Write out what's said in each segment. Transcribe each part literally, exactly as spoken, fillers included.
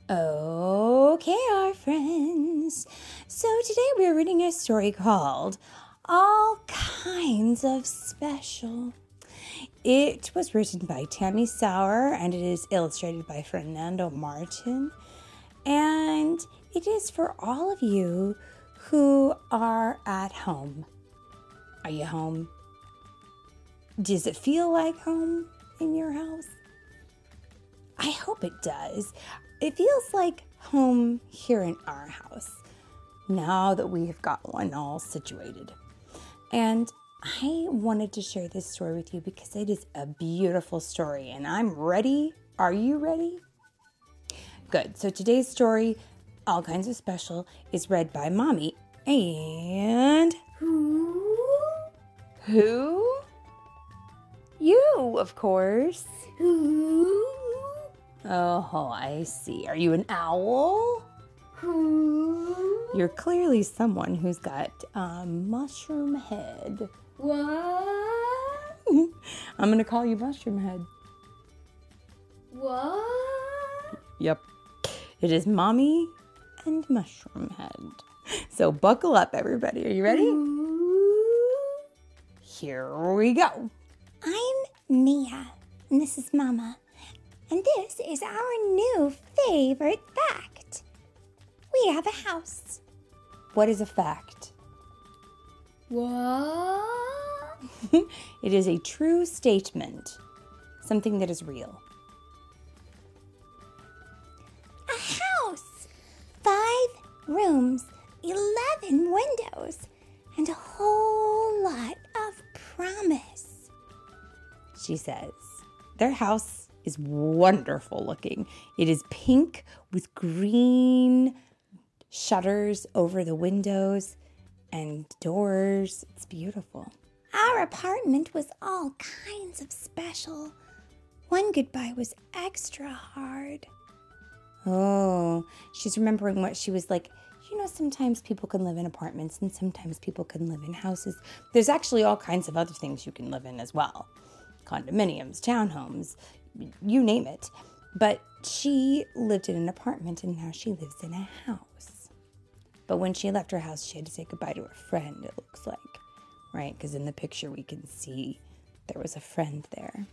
Okay, our friends. So today we are reading a story called All Kinds of Special. It was written by Tammy Sauer and it is illustrated by Fernando Martin. And it is for all of you who are at home. Are you home? Does it feel like home in your house? I hope it does. It feels like home here in our house now that we have got one all situated. And I wanted to share this story with you because it is a beautiful story and I'm ready. Are you ready? Good. So today's story, All Kinds of Special, is read by Mommy and Who? Who? You, of course. Who? Oh, I see. Are you an owl? Who? You're clearly someone who's got a mushroom head. What? I'm going to call you Mushroom Head. What? Yep. It is Mommy and Mushroom Head. So buckle up, everybody. Are you ready? Who? Here we go. I'm Mia, and this is Mama. And this is our new favorite fact. We have a house. What is a fact? What? It is a true statement. Something that is real. A house. Five rooms, eleven windows, and a whole lot of promise. She says. Their house is wonderful looking. It is pink with green shutters over the windows and doors. It's beautiful. Our apartment was all kinds of special. One goodbye was extra hard. Oh, she's remembering what she was like. You know, sometimes people can live in apartments and sometimes people can live in houses. There's actually all kinds of other things you can live in as well. Condominiums, townhomes, you name it. But she lived in an apartment and now she lives in a house. But when she left her house, she had to say goodbye to her friend, it looks like. Right? Because in the picture we can see there was a friend there.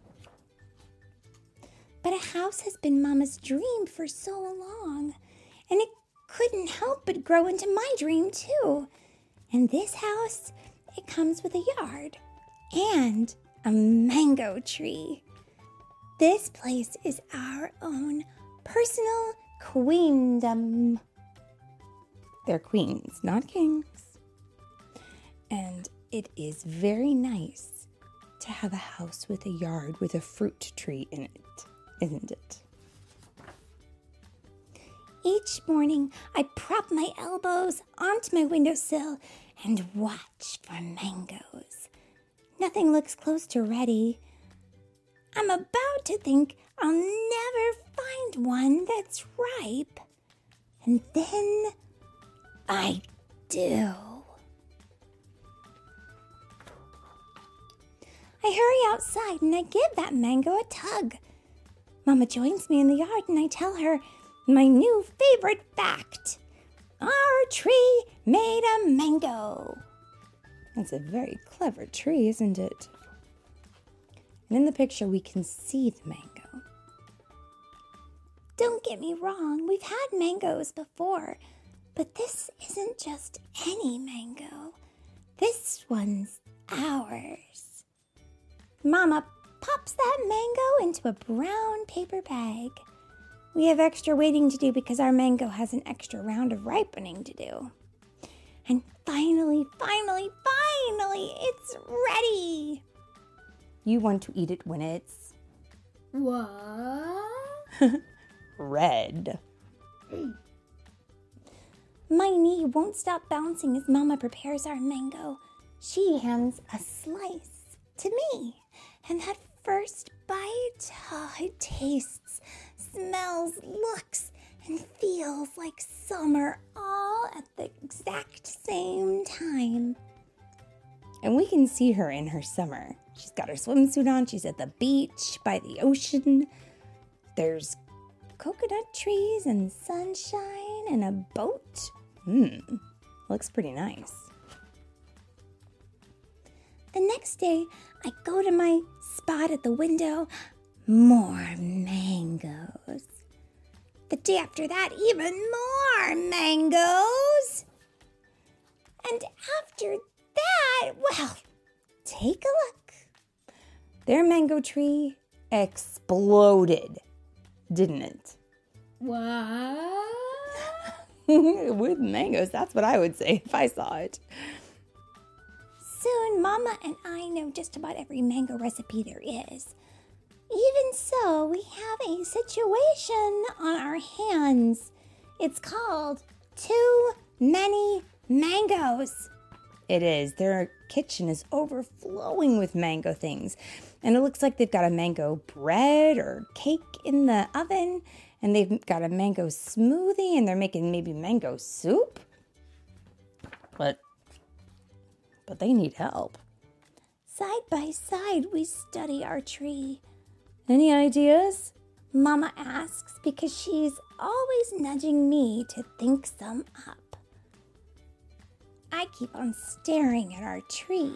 But a house has been Mama's dream for so long. And it couldn't help but grow into my dream too. And this house, it comes with a yard and a mango tree. This place is our own personal queendom. They're queens, not kings. And it is very nice to have a house with a yard with a fruit tree in it, isn't it? Each morning, I prop my elbows onto my windowsill and watch for mangoes. Nothing looks close to ready. I'm about to think I'll never find one that's ripe. And then I do. I hurry outside and I give that mango a tug. Mama joins me in the yard and I tell her my new favorite fact. Our tree made a mango. That's a very clever tree, isn't it? And in the picture, we can see the mango. Don't get me wrong, we've had mangoes before, but this isn't just any mango. This one's ours. Mama pops that mango into a brown paper bag. We have extra waiting to do because our mango has an extra round of ripening to do. And finally, finally, finally, it's ready. You want to eat it when it's What? red. My knee won't stop bouncing as Mama prepares our mango. She hands a slice to me. And that first bite, oh, it tastes, smells, looks, and feels like summer all at the exact same time. And we can see her in her summer. She's got her swimsuit on. She's at the beach by the ocean. There's coconut trees and sunshine and a boat. Hmm, looks pretty nice. The next day, I go to my spot at the window. More mangoes. The day after that, even more mangoes. And after that, well, take a look. Their mango tree exploded, didn't it? What? With mangoes, that's what I would say if I saw it. Soon, Mama and I know just about every mango recipe there is. Even so, we have a situation on our hands. It's called Too Many Mangoes. It is. Their kitchen is overflowing with mango things. And it looks like they've got a mango bread or cake in the oven. And they've got a mango smoothie, and they're making maybe mango soup. But, but they need help. Side by side, we study our tree. Any ideas? Mama asks because she's always nudging me to think some up. I keep on staring at our tree.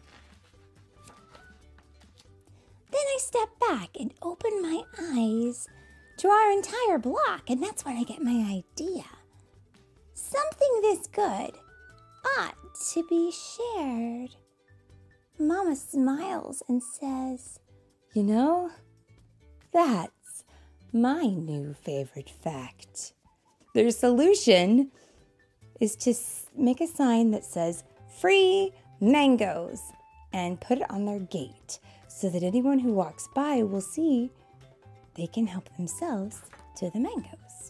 Then I step back and open my eyes to our entire block, and that's when I get my idea. Something this good ought to be shared. Mama smiles and says, You know, that's my new favorite fact. Their solution is to make a sign that says free mangoes and put it on their gate so that anyone who walks by will see they can help themselves to the mangoes.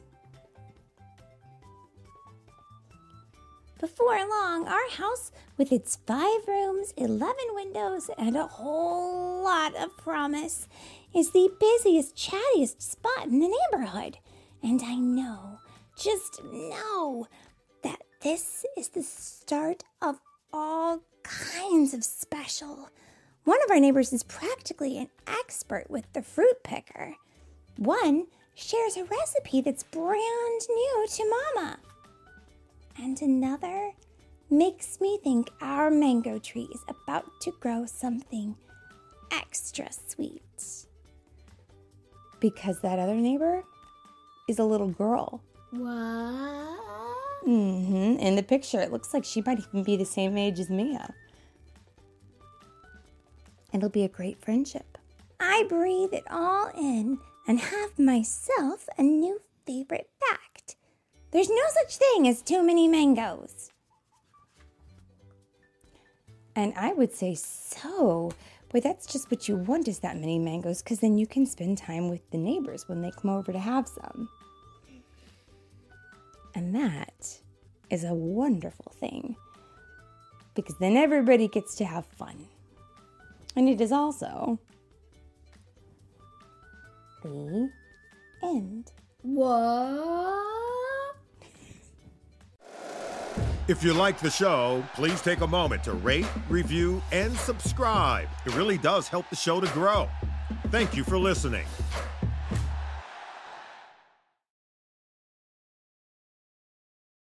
Before long, our house, with its five rooms, eleven windows, and a whole lot of promise, is the busiest, chattiest spot in the neighborhood. And I know, just know, that this is the start of all kinds of special. One of our neighbors is practically an expert with the fruit picker. One shares a recipe that's brand new to Mama. And another makes me think our mango tree is about to grow something extra sweet. Because that other neighbor is a little girl. What? Mm-hmm. In the picture, it looks like she might even be the same age as Mia. It'll be a great friendship. I breathe it all in and have myself a new favorite fact. There's no such thing as too many mangoes. And I would say so. Boy, that's just what you want, is that many mangoes, because then you can spend time with the neighbors when they come over to have some. And that is a wonderful thing, because then everybody gets to have fun. And it is also the end. What? If you like the show, please take a moment to rate, review, and subscribe. It really does help the show to grow. Thank you for listening.